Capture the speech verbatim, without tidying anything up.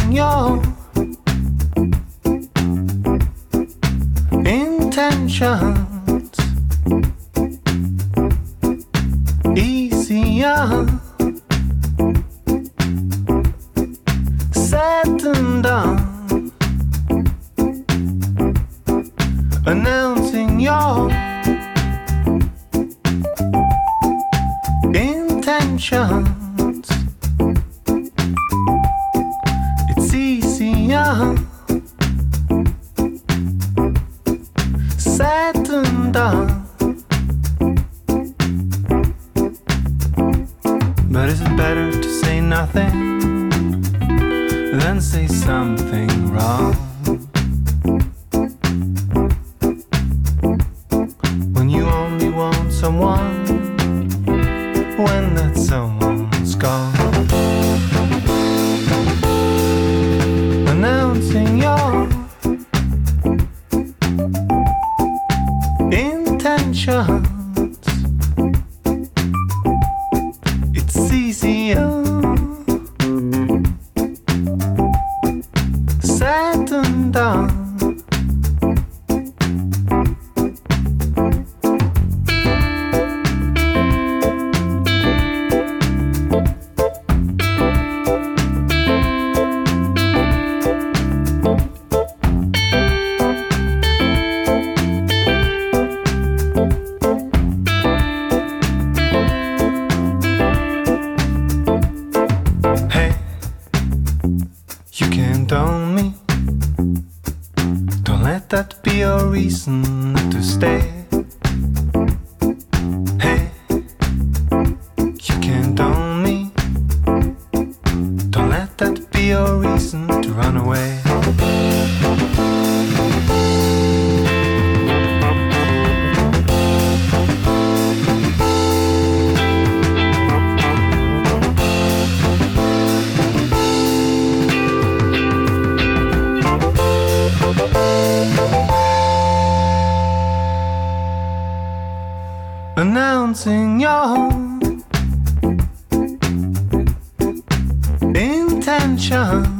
announcing your intentions. Easier said than done. Announcing your intentions. It's easier said than done. But is it better to say nothing than say something wrong? When you only want someone, when that someone's gone. Announcing your intentions. It's easier said than done. That be your reason to stay. Hey, you can't own me. Don't let that be your reason to run away. Announcing your intention.